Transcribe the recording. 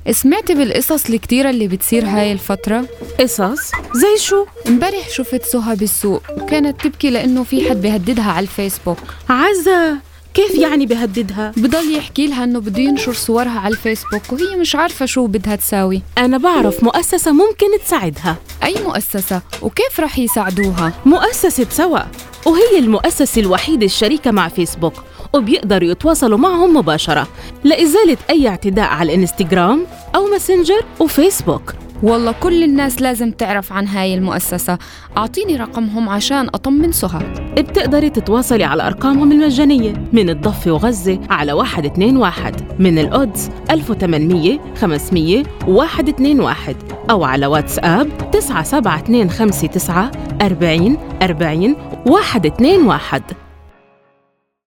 سمعتي بالقصص الكتيرة اللي بتصير هاي الفترة؟ قصص؟ زي شو؟ امبارح شفت سهى بالسوق وكانت تبكي لأنه في حد بيهددها على الفيسبوك. عزة، كيف يعني بهددها؟ بضل يحكي لها إنه بده ينشر صورها على الفيسبوك وهي مش عارفة شو بدها تساوي. أنا بعرف مؤسسة ممكن تساعدها. أي مؤسسة؟ وكيف رح يساعدوها؟ مؤسسة سوا، وهي المؤسسة الوحيدة الشريكة مع فيسبوك، وبيقدروا يتواصلوا معهم مباشرة لإزالة أي اعتداء على الانستغرام أو ماسنجر وفيسبوك. والله كل الناس لازم تعرف عن هاي المؤسسة. أعطيني رقمهم عشان أطمن سهى. بتقدري تتواصلي على أرقامهم المجانية من الضفة وغزة على 121، من القدس 1800 500 121، أو على واتساب 97259 40 40 121.